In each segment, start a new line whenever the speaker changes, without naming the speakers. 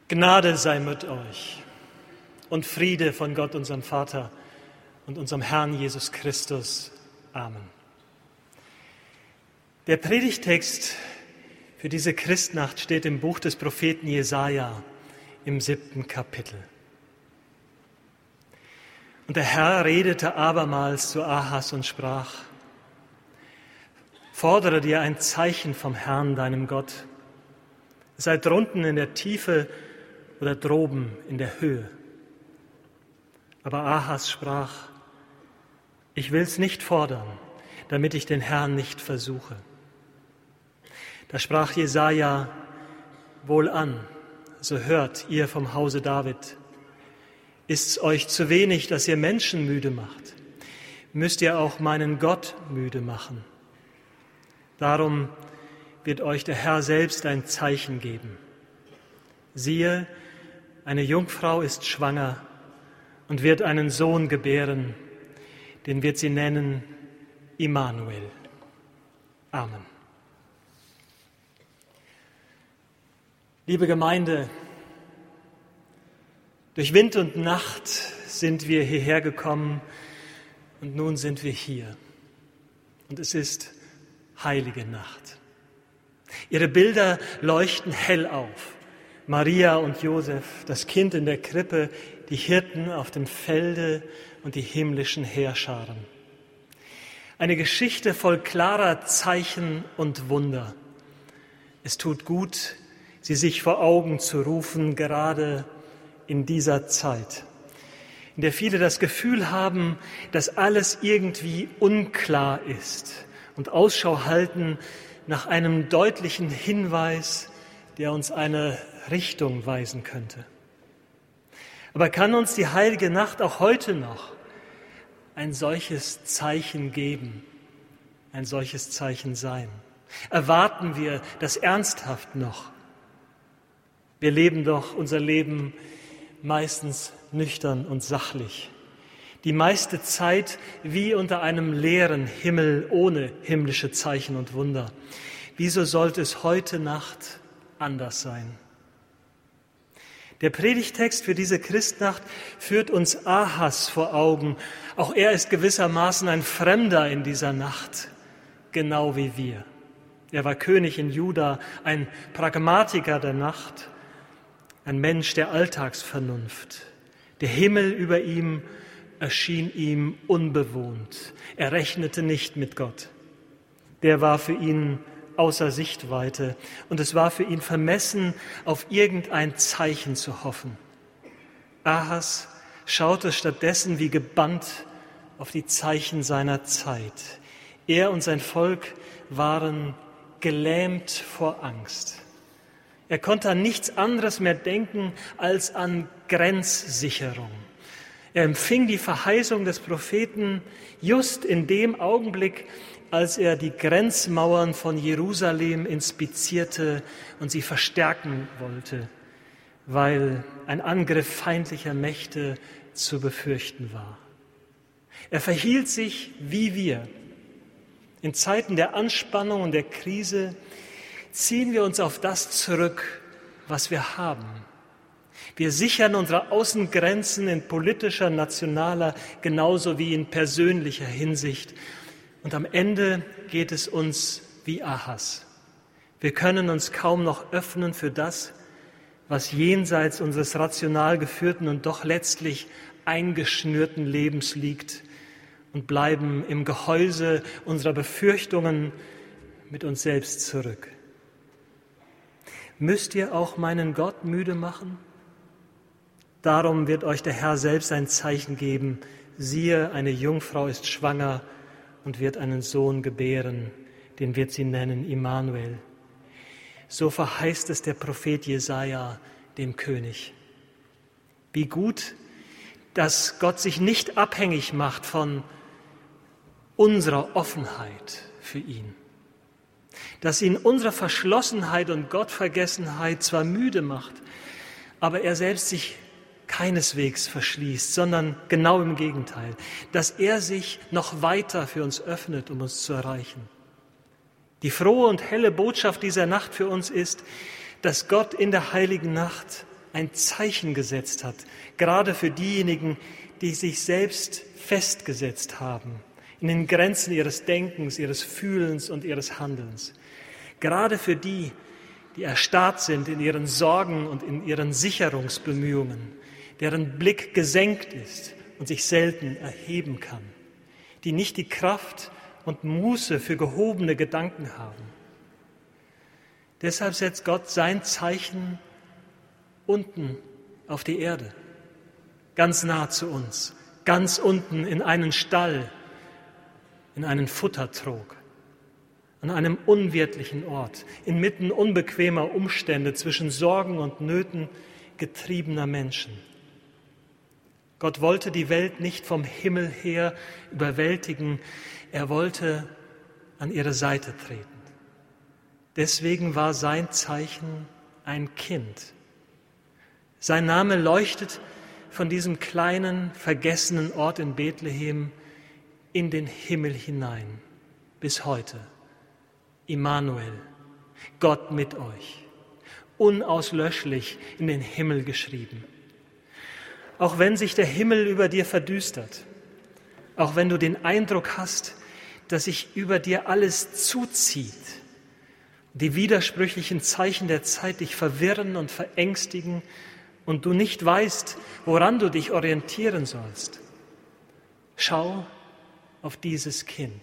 Gnade sei mit euch und Friede von Gott, unserem Vater und unserem Herrn Jesus Christus. Amen. Der Predigtext für diese Christnacht steht im Buch des Propheten Jesaja im 7. Kapitel. Und der Herr redete abermals zu Ahas und sprach: Fordere dir ein Zeichen vom Herrn, deinem Gott. Es sei drunten in der Tiefe oder droben in der Höhe. Aber Ahas sprach: Ich will's nicht fordern, damit ich den Herrn nicht versuche. Da sprach Jesaja: Wohlan, so hört ihr vom Hause David. Ist's euch zu wenig, dass ihr Menschen müde macht? Müsst ihr auch meinen Gott müde machen? Darum wird euch der Herr selbst ein Zeichen geben. Siehe, eine Jungfrau ist schwanger und wird einen Sohn gebären, den wird sie nennen Immanuel. Amen. Liebe Gemeinde, durch Wind und Nacht sind wir hierher gekommen und nun sind wir hier. Und es ist heilige Nacht. Ihre Bilder leuchten hell auf. Maria und Josef, das Kind in der Krippe, die Hirten auf dem Felde und die himmlischen Heerscharen. Eine Geschichte voll klarer Zeichen und Wunder. Es tut gut, sie sich vor Augen zu rufen, gerade in dieser Zeit, in der viele das Gefühl haben, dass alles irgendwie unklar ist und Ausschau halten nach einem deutlichen Hinweis, der uns eine Richtung weisen könnte. Aber kann uns die heilige Nacht auch heute noch ein solches Zeichen geben, ein solches Zeichen sein? Erwarten wir das ernsthaft noch? Wir leben doch unser Leben meistens nüchtern und sachlich. Die meiste Zeit wie unter einem leeren Himmel ohne himmlische Zeichen und Wunder. Wieso sollte es heute Nacht anders sein? Der Predigtext für diese Christnacht führt uns Ahas vor Augen. Auch er ist gewissermaßen ein Fremder in dieser Nacht, genau wie wir. Er war König in Juda, ein Pragmatiker der Nacht, ein Mensch der Alltagsvernunft. Der Himmel über ihm erschien ihm unbewohnt. Er rechnete nicht mit Gott. Der war für ihn außer Sichtweite und es war für ihn vermessen, auf irgendein Zeichen zu hoffen. Ahas schaute stattdessen wie gebannt auf die Zeichen seiner Zeit. Er und sein Volk waren gelähmt vor Angst. Er konnte an nichts anderes mehr denken als an Grenzsicherung. Er empfing die Verheißung des Propheten just in dem Augenblick, als er die Grenzmauern von Jerusalem inspizierte und sie verstärken wollte, weil ein Angriff feindlicher Mächte zu befürchten war. Er verhielt sich wie wir. In Zeiten der Anspannung und der Krise ziehen wir uns auf das zurück, was wir haben. Wir sichern unsere Außengrenzen in politischer, nationaler, genauso wie in persönlicher Hinsicht. Und am Ende geht es uns wie Ahas. Wir können uns kaum noch öffnen für das, was jenseits unseres rational geführten und doch letztlich eingeschnürten Lebens liegt und bleiben im Gehäuse unserer Befürchtungen mit uns selbst zurück. Müsst ihr auch meinen Gott müde machen? Darum wird euch der Herr selbst ein Zeichen geben. Siehe, eine Jungfrau ist schwanger und wird einen Sohn gebären, den wird sie nennen Immanuel. So verheißt es der Prophet Jesaja dem König. Wie gut, dass Gott sich nicht abhängig macht von unserer Offenheit für ihn. Dass ihn unsere Verschlossenheit und Gottvergessenheit zwar müde macht, aber er selbst sich keineswegs verschließt, sondern genau im Gegenteil, dass er sich noch weiter für uns öffnet, um uns zu erreichen. Die frohe und helle Botschaft dieser Nacht für uns ist, dass Gott in der heiligen Nacht ein Zeichen gesetzt hat, gerade für diejenigen, die sich selbst festgesetzt haben, in den Grenzen ihres Denkens, ihres Fühlens und ihres Handelns. Gerade für die, die erstarrt sind in ihren Sorgen und in ihren Sicherungsbemühungen, deren Blick gesenkt ist und sich selten erheben kann, die nicht die Kraft und Muße für gehobene Gedanken haben. Deshalb setzt Gott sein Zeichen unten auf die Erde, ganz nah zu uns, ganz unten in einen Stall, in einen Futtertrog, an einem unwirtlichen Ort, inmitten unbequemer Umstände, zwischen Sorgen und Nöten getriebener Menschen. Gott wollte die Welt nicht vom Himmel her überwältigen, er wollte an ihre Seite treten. Deswegen war sein Zeichen ein Kind. Sein Name leuchtet von diesem kleinen, vergessenen Ort in Bethlehem in den Himmel hinein, bis heute. Immanuel, Gott mit euch, unauslöschlich in den Himmel geschrieben. Auch wenn sich der Himmel über dir verdüstert, auch wenn du den Eindruck hast, dass sich über dir alles zuzieht, die widersprüchlichen Zeichen der Zeit dich verwirren und verängstigen und du nicht weißt, woran du dich orientieren sollst, schau auf dieses Kind.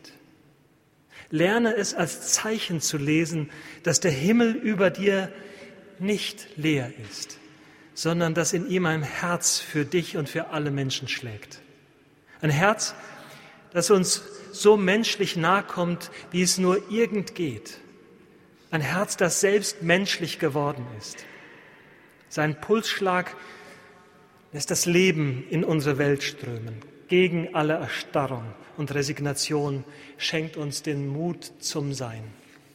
Lerne es als Zeichen zu lesen, dass der Himmel über dir nicht leer ist, sondern dass in ihm ein Herz für dich und für alle Menschen schlägt. Ein Herz, das uns so menschlich nahe kommt, wie es nur irgend geht. Ein Herz, das selbst menschlich geworden ist. Sein Pulsschlag lässt das Leben in unsere Welt strömen. Gegen alle Erstarrung und Resignation schenkt uns den Mut zum Sein.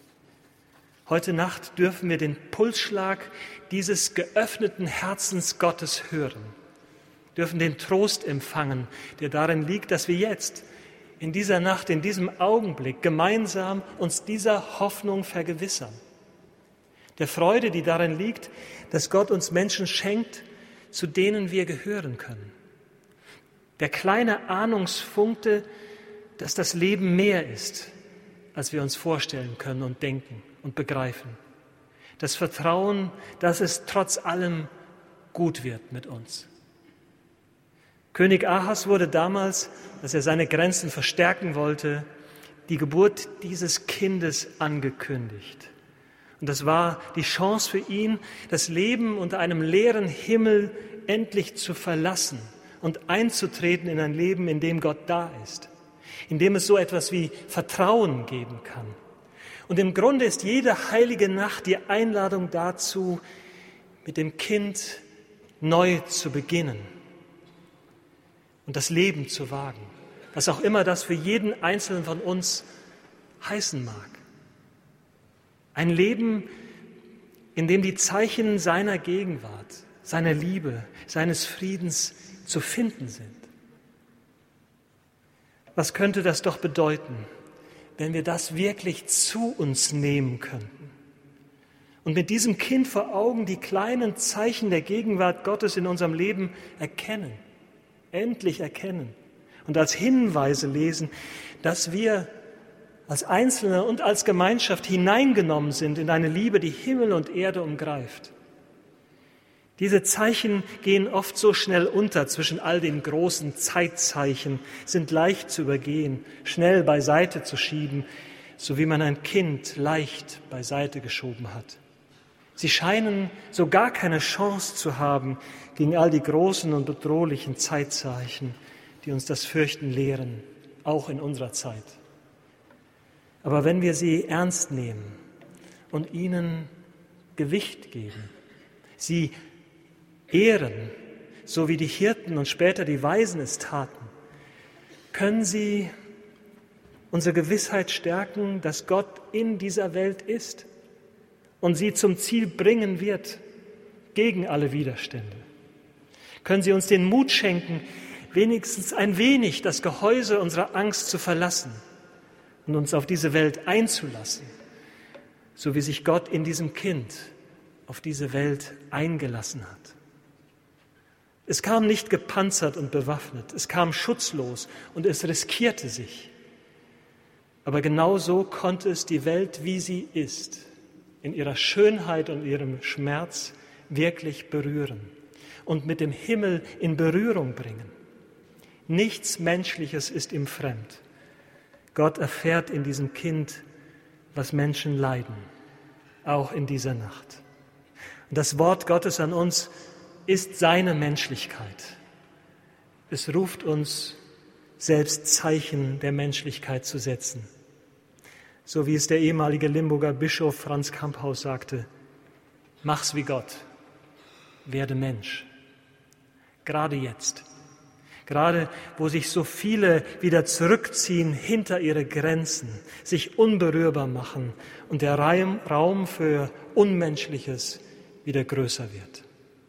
Heute Nacht dürfen wir den Pulsschlag dieses geöffneten Herzens Gottes hören, dürfen den Trost empfangen, der darin liegt, dass wir jetzt in dieser Nacht, in diesem Augenblick gemeinsam uns dieser Hoffnung vergewissern. Der Freude, die darin liegt, dass Gott uns Menschen schenkt, zu denen wir gehören können. Der kleine Ahnungsfunke, dass das Leben mehr ist, als wir uns vorstellen können und denken und begreifen. Das Vertrauen, dass es trotz allem gut wird mit uns. König Ahas wurde damals, als er seine Grenzen verstärken wollte, die Geburt dieses Kindes angekündigt. Und das war die Chance für ihn, das Leben unter einem leeren Himmel endlich zu verlassen und einzutreten in ein Leben, in dem Gott da ist, in dem es so etwas wie Vertrauen geben kann. Und im Grunde ist jede heilige Nacht die Einladung dazu, mit dem Kind neu zu beginnen und das Leben zu wagen, was auch immer das für jeden Einzelnen von uns heißen mag. Ein Leben, in dem die Zeichen seiner Gegenwart, seiner Liebe, seines Friedens zu finden sind. Was könnte das doch bedeuten, wenn wir das wirklich zu uns nehmen könnten und mit diesem Kind vor Augen die kleinen Zeichen der Gegenwart Gottes in unserem Leben erkennen, endlich erkennen und als Hinweise lesen, dass wir als Einzelne und als Gemeinschaft hineingenommen sind in eine Liebe, die Himmel und Erde umgreift. Diese Zeichen gehen oft so schnell unter zwischen all den großen Zeitzeichen, sind leicht zu übergehen, schnell beiseite zu schieben, so wie man ein Kind leicht beiseite geschoben hat. Sie scheinen so gar keine Chance zu haben gegen all die großen und bedrohlichen Zeitzeichen, die uns das Fürchten lehren, auch in unserer Zeit. Aber wenn wir sie ernst nehmen und ihnen Gewicht geben, sie ehren, so wie die Hirten und später die Weisen es taten, können sie unsere Gewissheit stärken, dass Gott in dieser Welt ist und sie zum Ziel bringen wird, gegen alle Widerstände. Können sie uns den Mut schenken, wenigstens ein wenig das Gehäuse unserer Angst zu verlassen und uns auf diese Welt einzulassen, so wie sich Gott in diesem Kind auf diese Welt eingelassen hat. Es kam nicht gepanzert und bewaffnet, es kam schutzlos und es riskierte sich. Aber genau so konnte es die Welt, wie sie ist, in ihrer Schönheit und ihrem Schmerz wirklich berühren und mit dem Himmel in Berührung bringen. Nichts Menschliches ist ihm fremd. Gott erfährt in diesem Kind, was Menschen leiden, auch in dieser Nacht. Und das Wort Gottes an uns ist seine Menschlichkeit. Es ruft uns, selbst Zeichen der Menschlichkeit zu setzen. So wie es der ehemalige Limburger Bischof Franz Kamphaus sagte: Mach's wie Gott, werde Mensch. Gerade jetzt, gerade wo sich so viele wieder zurückziehen hinter ihre Grenzen, sich unberührbar machen und der Raum für Unmenschliches wieder größer wird.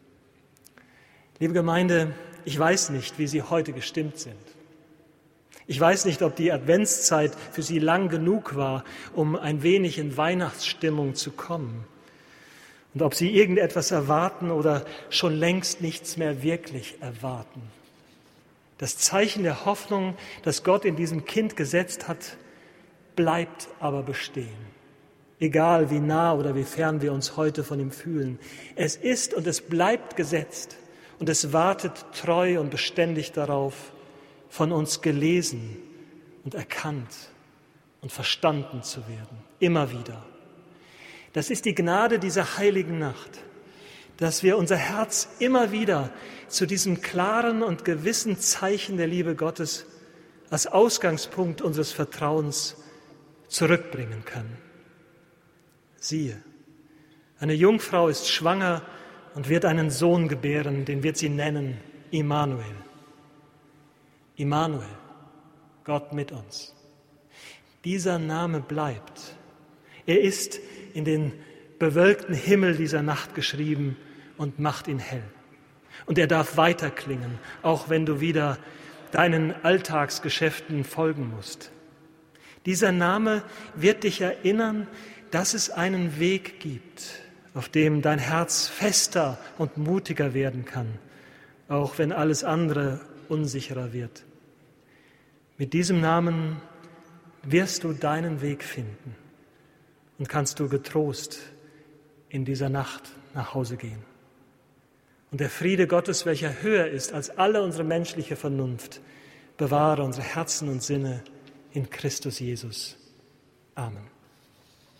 Liebe Gemeinde, ich weiß nicht, wie Sie heute gestimmt sind. Ich weiß nicht, ob die Adventszeit für Sie lang genug war, um ein wenig in Weihnachtsstimmung zu kommen. Und ob Sie irgendetwas erwarten oder schon längst nichts mehr wirklich erwarten. Das Zeichen der Hoffnung, das Gott in diesem Kind gesetzt hat, bleibt aber bestehen. Egal wie nah oder wie fern wir uns heute von ihm fühlen. Es ist und es bleibt gesetzt. Und es wartet treu und beständig darauf, von uns gelesen und erkannt und verstanden zu werden. Immer wieder. Das ist die Gnade dieser heiligen Nacht, dass wir unser Herz immer wieder zu diesem klaren und gewissen Zeichen der Liebe Gottes als Ausgangspunkt unseres Vertrauens zurückbringen können. Siehe, eine Jungfrau ist schwanger und wird einen Sohn gebären, den wird sie nennen Immanuel. Immanuel, Gott mit uns. Dieser Name bleibt. Er ist in den bewölkten Himmel dieser Nacht geschrieben und macht ihn hell. Und er darf weiterklingen, auch wenn du wieder deinen Alltagsgeschäften folgen musst. Dieser Name wird dich erinnern, dass es einen Weg gibt, auf dem dein Herz fester und mutiger werden kann, auch wenn alles andere unsicherer wird. Mit diesem Namen wirst du deinen Weg finden und kannst du getrost in dieser Nacht nach Hause gehen. Und der Friede Gottes, welcher höher ist als alle unsere menschliche Vernunft, bewahre unsere Herzen und Sinne in Christus Jesus. Amen.